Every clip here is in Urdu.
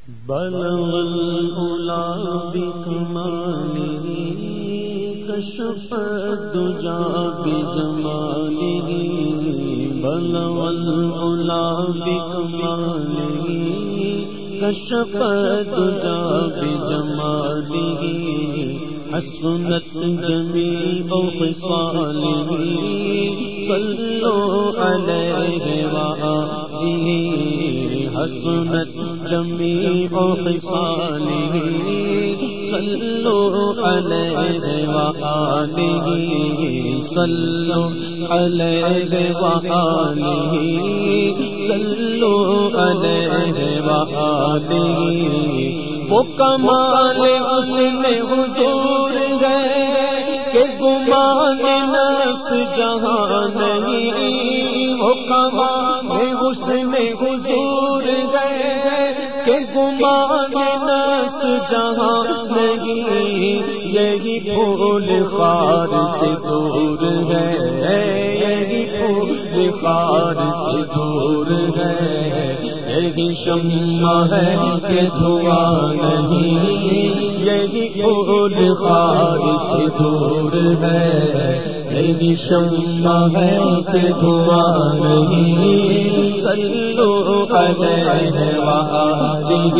بلغ العلا بکمالہ کشف الدجا بجمالہ بلغ العلا بکمالہ کشف الدجا بجمالہ حسنت جمیع خصالہ صلوا علیہ وآلہ حسنت جمیع خصالہ صلوا علیہ وآلہ صلوا علیہ وآلہ صلوا علیہ وآلہ وہ کمال اس میں حضور گئے کہ گمان نفس جہاں نہیں، وہ کمال اس میں حضور گئے کہ گمان نفس جہاں نہیں، یہی پھول خار سے دور ہے، یہی پھول خار سے دور ہے، یہی شمع ہے کہ دھواں نہیں، یہی پھول خار سے دور ہے، یہی شمع ہے کہ دھواں نہیں، صلوا علیہ وآلہ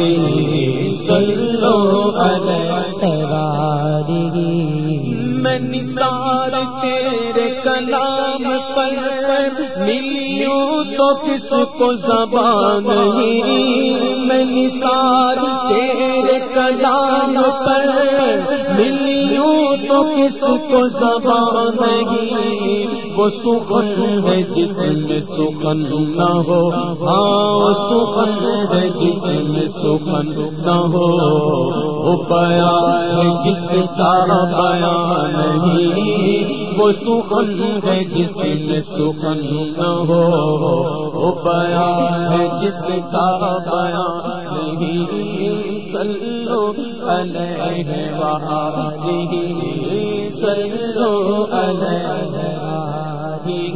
صلوا علیہ وآلہ میں نثار تیرے کلام پر ملیوں تو کس کو زبان نہیں، میں نثار تیرے کلام پر ملیوں تو کس کو زبان نہیں، وہ سخن ہے جس میں سخن نہ ہو، ہاں وہ سخن ہے جس میں سخن نہ ہو، وہ بیان ہے جس کا بیان نہیں، وہ سخن ہے جس میں سخن نہ ہو، وہ بیان ہے جس کا بیان نہیں، صلوا علیہ وآلہ صلوا علیہ وآلہ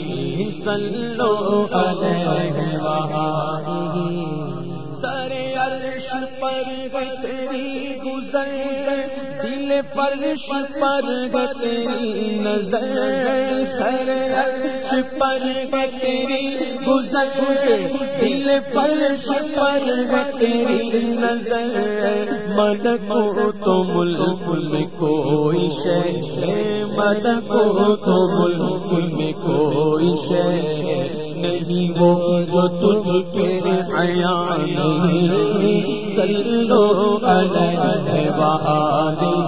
صلوا علیہ وآلہ سر عرش پر تیری گزر، دل فرش پر تیری نظر، سر عرش پر تیری گزر، دل فرش پر تیری نظر، ملکوت ملک میں کوئی شے، ملکوت ملک میں کوئی شے نہیں وہ جو تجھ پہ عیان نہیں، صلوا علیہ وآلہ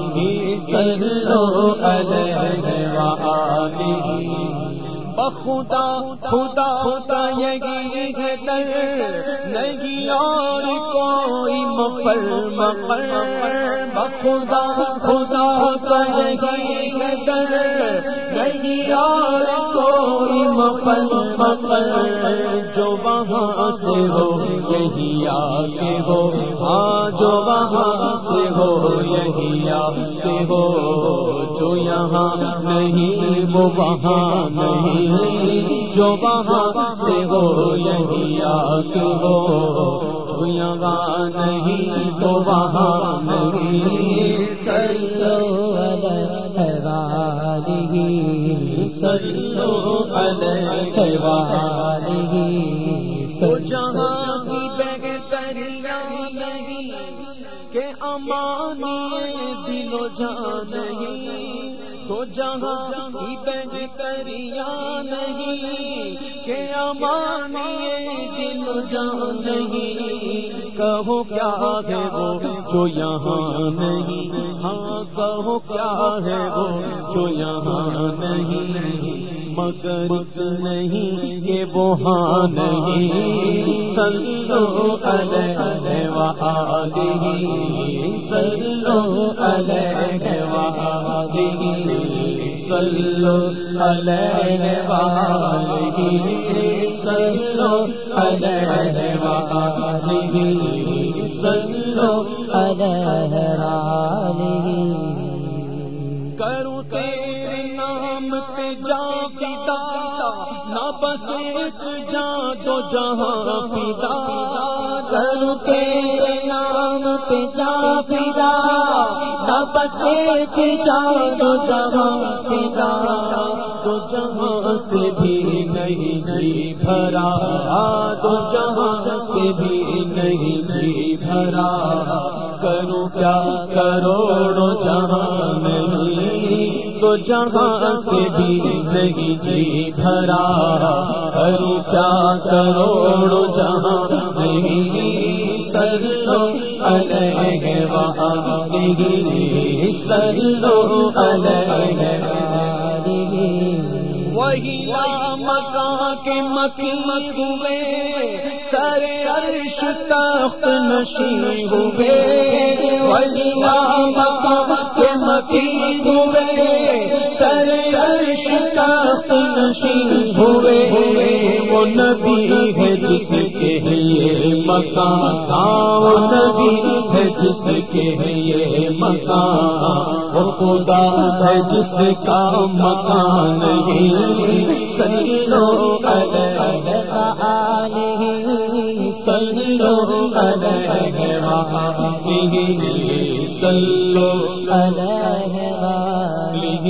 صلوا علیہ وآلہ بخدا خدا کا یہی ہے در، نہیں اور کوئی مفر مقر، بخدا خدا کا یہی ہے در، نہیں اور کوئی مفر مقر، جو وہاں سے ہو یہی آتے ہو، ہاں جو وہاں سے ہو یہی آتے ہو، جو یہاں نہیں وہ وہاں نہیں، جو وہاں سے ہو یہی آتے ہو، جو یہاں نہیں وہ وہاں نہیں، صلوا علیہ وآلہ صلوا علیہ وآلہ سو جہاں کی بہتریاں نہیں کہ امانی دل و جان نہیں، تو جہاں کی بہتریاں نہیں کہ امانی دل و جان نہیں، کہو کیا ہے وہ جو یہاں نہیں، ہاں کہو کیا ہے وہ جو یہاں نہیں، مگر نہیں کہ وہاں نہیں، صلوا علیہ وآلہ صلوا علیہ وآلہ صلوا علیہ وآلہ صلوا علیہ وآلہ صلوا علیہ وآلہ کروں تیرے نام پہ جان فدا، نہ بس ایک جان دو جہاں فدا، کروں تیرے پہ جا فدا، نہ بس ایک جان دو جہاں فدا، دو جہاں سے بھی نہیں جی بھرا، دو جہاں سے بھی نہیں جی بھرا، کروں کیا کروڑوں جہاں نہیں، دو جہاں سے بھی نہیں جی بھرا، کروں کیا کروڑوں جہاں نہیں، صلو علیہ وآلہ، صلو علیہ وآلہ، وہی مکان کے مکی ہوئے، سر عرش تخت نشین ہوئے، وہی مکان کے مکی ہوئے، سر عرش تخت نشین ہوئے، وہ نبی ہے جس کے یہ مکان، وہ نبی ہے جس کے یہ مکان، وہ خدا ہے جس کا مکان نہیں، صلو علیہ وآلہ، صلو علیہ وآلہ، صلو علیہ وآلہ،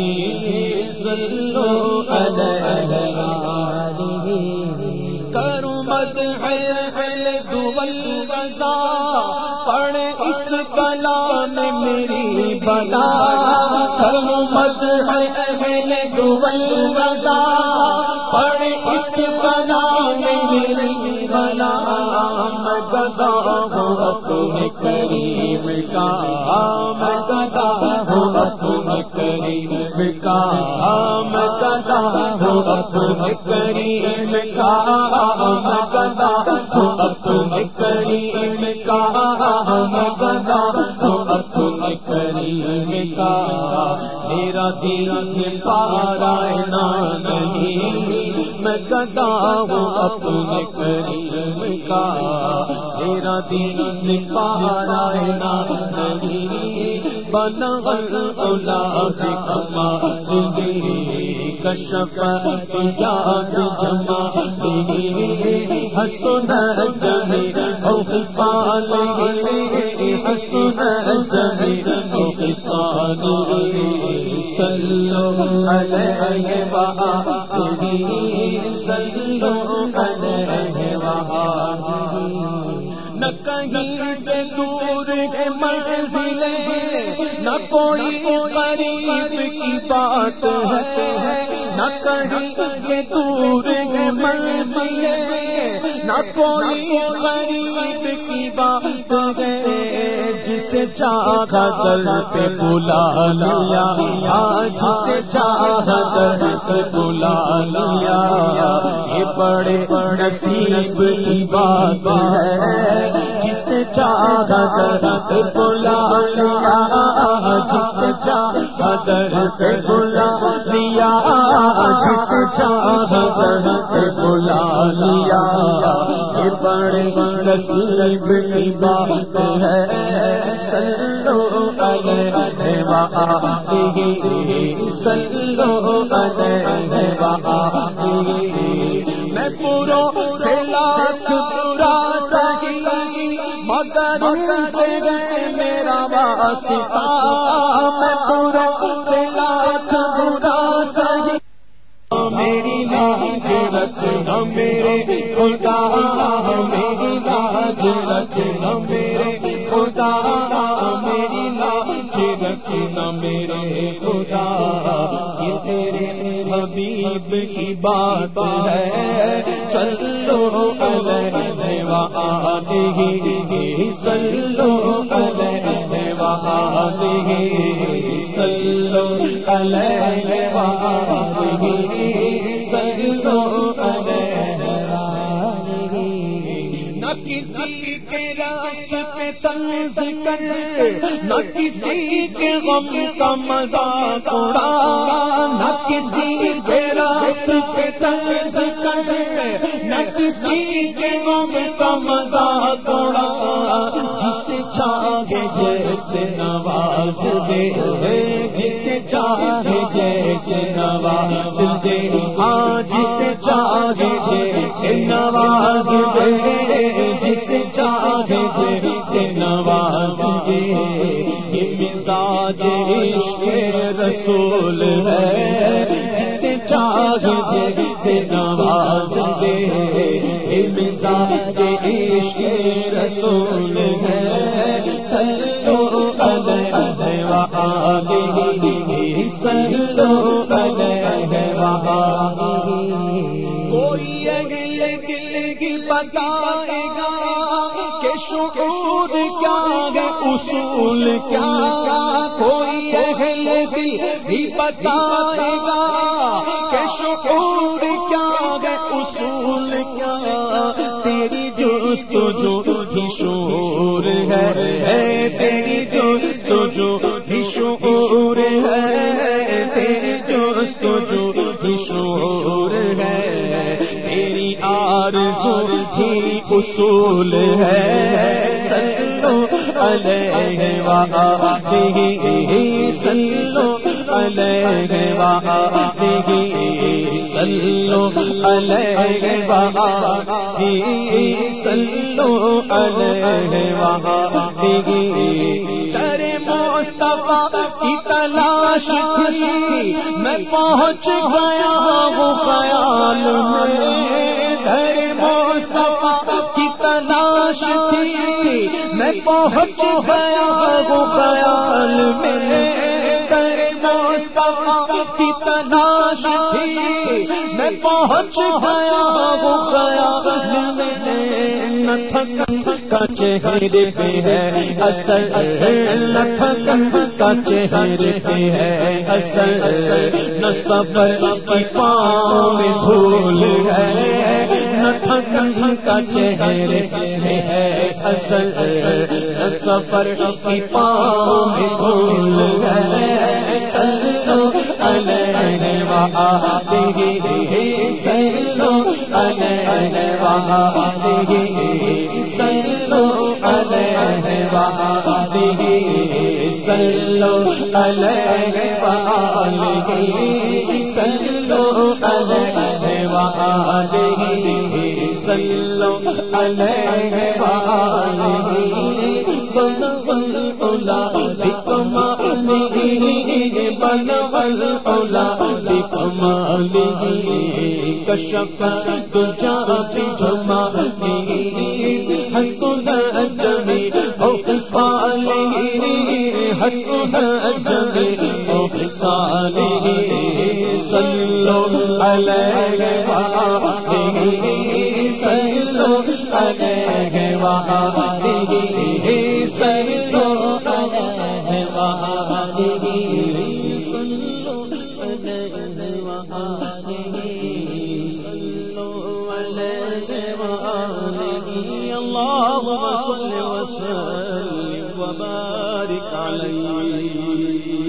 صلو علیہ وآلہ، کروں مدح اہل دول رضا، پڑھ اس کلام میری بلا، کروں مدح اہل دول رضا، پڑھ اس کلام میری بلا، میں گدا ہوں اپنے کریم کا، میں گدا ہوں اپنے کریم کا، میں گدا ہوں اپنے کریم کا، میں گدا ہوں اپنے کریم کا، میں گدا ہوں اپنے کریم کا، میرا دین پارائنا نہیں، میں گدا ہوں اپنے کریم کا، میرا دین پارائنا نہیں، بلغ العلا بکمالہ، کشف حجاب جمالہ، حسن جمیع خصالہ، حسن جمیع خصالہ، صلو علیہ وآلہ، صلو علیہ وآلہ، نہ کہیں سے دور ہے منزلیں، نہ کوئی قریب کی بات ہے، نہ کہیں سے دور ہے منزلیں، نہ کوئی قریب کی بات ہے، جسے چاہا در پہ بلا لیا، جسے چاہا در پہ بلا لیا، یہ بڑے نصیب کی بات ہے، جسے چاہا در پہ بلا لیا، جسے چاہا در پہ بلا لیا، جسے چاہا در پہ بلا لیا، یہ بڑے نصیب کی بات ہے، صلو علیہ وآلہ، صلو علیہ وآلہ، میں پوروں سے لاکھ برا سہی، مگر ان سے ہے میرا واسطہ، میں پوروں سے لاکھ برا سہی، میری لاج رکھنا میرے خدا، میری لاج رکھنا میرے خدا، میری لاج رکھنا میرے خدا، یہ تیرے حبیب کی بات ہے، صلو علیہ وآلہ، صلو علیہ وآلہ، صلو علیہ وآلہ، صلو علیہ وآلہ، نہ کسی کے رقص پہ طنز کر، نہ کسی کے غم کا مذاق اڑا، نہ کسی کے رقص پہ طنز کر، نہ کسی کے غم کا مذاق اڑا، جسے چاہے جیسے نواز دے، جسے چاہے جیسے نواز دے، ہاں جسے چاہے جیسے نواز دے، جسے چاہے جیسے نواز گے، یہ مزاج عشق رسول ہے، جسے چاہے جسے نواز گے، یہ مزاج عشق رسول ہے، صلو علیہ وآلہ، صلو علیہ وآلہ۔ کوئی اگل دل کی بتائے گا کہ شعور کیا ہے، اصول کیا، کوئی اہل دل بھی بتائے گا کہ شعور کیا ہے، اصول کیا، تیری جستجو بھی شعور ہے، تیری جستجو بھی شعور ہے، تیری جستجو بھی شعور ہے، تیری آرزو بھی اصول ہے، صلو علیہ وآلہ، صلو علیہ وآلہ، صلو علیہ وآلہ، صلو علیہ وآلہ۔ تیرے مصطفیٰ کی تلاش تھی، میں پہنچ گیا وہ خیال میں، تیرے مصطفیٰ کی تلاش تھی، میں پہنچ گیا وہ خیال میں، تیرے مصطفیٰ کی تلاش تھی، میں پہنچ گیا وہ خیال میں، نہ تھکن کا چہرے پہ ہے اثر، نہ تھکن کا چہرے پہ ہے اثر، نہ صبر کی پاؤں میں دھول ہے، نہ تھکن کا چہرے پہ ہے اثر، نہ صبر کی پاؤں میں دھول ہے، صلو علیہ وآلہ، صلو علیہ وآلہ، صلو علیہ وآلہ، صلو علیہ وآلہ، صلو علیہ وآلہ، صلو علیہ وآلہ، بلغ العلا بکمالہ، بلغ العلا بکمالہ، کشف الدجی بجمالہ، حسن جمیع خصالہ، حسن جمیع خصالہ، صلو علیہ وآلہ، صلو علیہ وآلہ، صلو علیہ وآلہ، صلو علیہ وآلہ، صلو علیہ وآلہ، اللهم صل وسلم وبارك عليه۔